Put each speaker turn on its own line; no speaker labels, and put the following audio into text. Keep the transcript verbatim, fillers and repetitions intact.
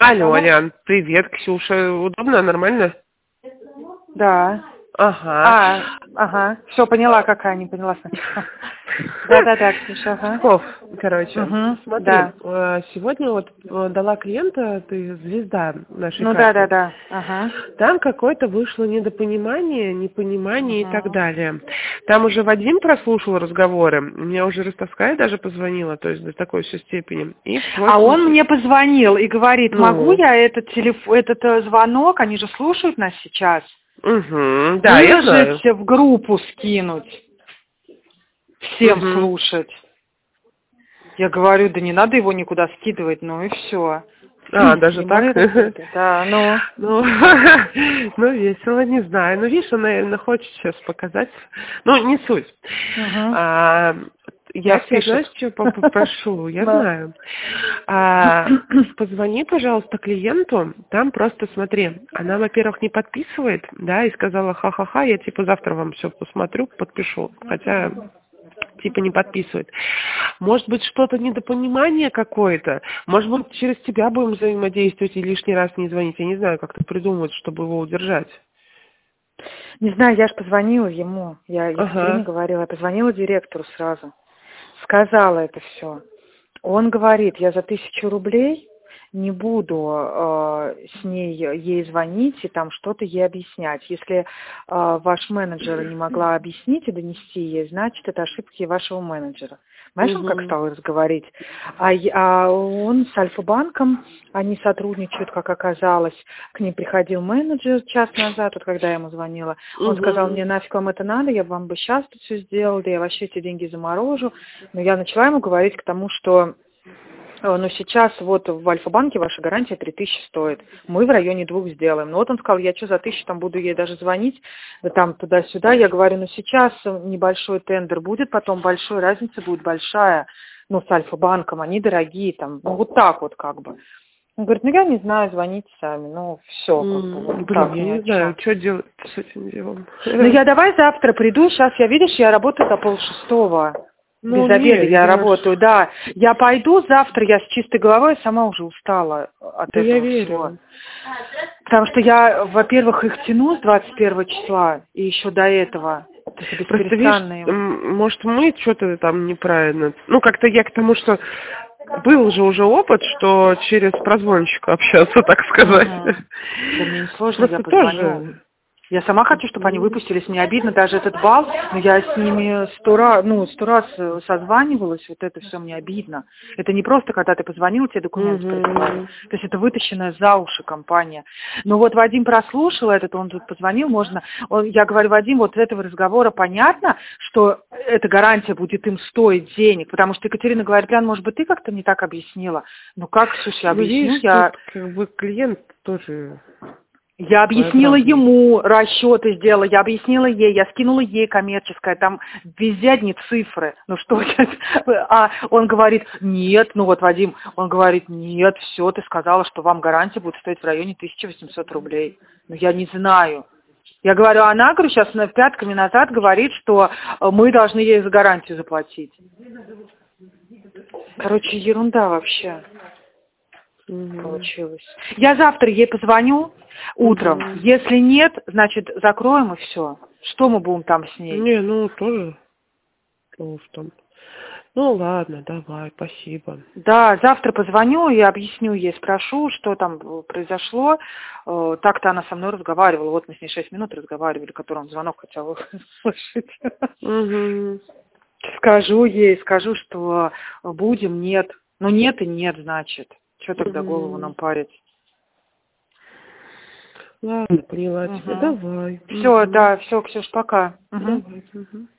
Алло,
Алло.
Алян, привет, Ксюша. Удобно, нормально?
Да.
Ага.
А, ага. Все, поняла, какая, не поняла сначала. Да-да-да, Ксюша, ага.
Псков, короче,
Угу,
смотри,
да.
э, сегодня вот э, дала клиента, ты звезда нашей
Ну
карты.
да-да-да, ага.
Там какое-то вышло недопонимание, непонимание и так
Угу.
далее. Там уже Вадим прослушал разговоры, мне уже Ростовская даже позвонила, то есть до такой все степени. И
А
просит,
он мне позвонил и говорит, могу
ну,
я этот телефон, этот э, звонок, они же слушают нас сейчас,
угу, да, я
выложить
знаю.
в группу, скинуть, всем
Угу.
слушать. Я говорю, да не надо его никуда скидывать, ну и все.
А, даже
И мы
так?
это, да, ну.
Ну, ну, весело, не знаю. Ну, видишь, он, наверное, хочет сейчас показать. Ну, не суть.
Угу.
А, я
Нас
тебя,
пишет.
знаешь, что попрошу? Я
Да.
знаю. А, позвони, пожалуйста, клиенту. Там просто смотри. Она, во-первых, не подписывает, да, и сказала, ха-ха-ха, я типа завтра вам все посмотрю, подпишу. Хотя типа не подписывает. Может быть, что-то недопонимание какое-то. Может быть, через тебя будем взаимодействовать и лишний раз не звонить. Я не знаю, как-то придумать, чтобы его удержать.
Не знаю, я же позвонила ему, я Екатерине
Ага.
говорила, я позвонила директору сразу, сказала это все. Он говорит, я за тысячу рублей не буду э, с ней ей звонить и там что-то ей объяснять. Если э, ваш менеджер не могла объяснить и донести ей, значит, это ошибки вашего менеджера. Знаешь, он как
Угу.
стал разговаривать? А, я- а он с Альфа-банком, они сотрудничают, как оказалось. К ним приходил менеджер час назад, вот когда я ему звонила. Он сказал,
Угу.
мне нафиг вам это надо, я бы вам бы сейчас тут все сделала, да я вообще эти деньги заморожу. Но я начала ему говорить к тому, что ну, сейчас вот в Альфа-банке ваша гарантия три тысячи стоит. Мы в районе двух сделаем. Ну, вот он сказал, я что за тысячу там буду ей даже звонить, да там туда-сюда. Я говорю, ну, сейчас небольшой тендер будет, потом большой, разница будет большая. Ну, с Альфа-банком, они дорогие там. Ну, вот так вот как бы. Он говорит, ну, я не знаю, звоните сами. Ну, все, как бы,
М,
вот
Блин,
так
я
ни
не
о чем.
знаю, что делать с этим делом.
Ну, я давай завтра приду, сейчас я, видишь, я работаю до полшестого.
Ну,
Без обеда
не,
я
я ж...
работаю, да. Я пойду завтра, я с чистой головой, я сама уже устала от
Да я
этого всего.
верю.
Потому что я, во-первых, их тяну с двадцать первого числа, и еще до этого. То есть
Просто, видишь,
бесперестанные.
м, может, мы что-то там неправильно... Ну, как-то я к тому, что был же уже опыт, что через прозвончика общаться, так сказать.
Угу. Да мне не сложно, я
Просто
позвоню.
тоже...
Я сама хочу, чтобы они выпустились. Мне обидно даже этот балл, но я с ними сто раз, ну, сто раз созванивалась, вот это все мне обидно. Это не просто, когда ты позвонил, тебе документы прислали.
Угу.
То есть это вытащенная за уши компания. Но вот Вадим прослушал этот, он тут позвонил, можно... Он, я говорю, Вадим, вот с этого разговора понятно, что эта гарантия будет им стоить денег, потому что Екатерина говорит, Лян, может быть, ты как-то не так объяснила. Ну как, Ксюша, я
Ну,
объясню,
видишь,
я...
тут как бы клиент тоже
Я объяснила
своеобразный.
ему, расчеты сделала, я объяснила ей, я скинула ей коммерческое, там везде одни цифры. Ну что сейчас? А он говорит, нет, ну вот Вадим, он говорит, нет, все, ты сказала, что вам гарантия будет стоить в районе тысяча восемьсот рублей. Ну я не знаю. Я говорю, она, говорю, сейчас на пятками назад говорит, что мы должны ей за гарантию заплатить. Короче, ерунда вообще
Угу.
получилось. Я завтра ей позвоню утром.
Угу.
Если нет, значит, закроем и все. Что мы будем там с ней?
Не, ну, тоже. Что уж там. Ну, ладно, давай, спасибо.
Да, завтра позвоню и объясню ей, спрошу, что там произошло. Э, Так-то она со мной разговаривала. Вот мы с ней шесть минут разговаривали, который он звонок хотела услышать.
Угу.
Скажу ей, скажу, что будем, нет. Ну, нет и нет, значит. Что тогда голову нам
Угу.
парить?
Ладно, поняла тебя.
Угу.
Давай.
Все,
Угу.
да, все, Ксюш, пока. Угу.
Давай. Угу.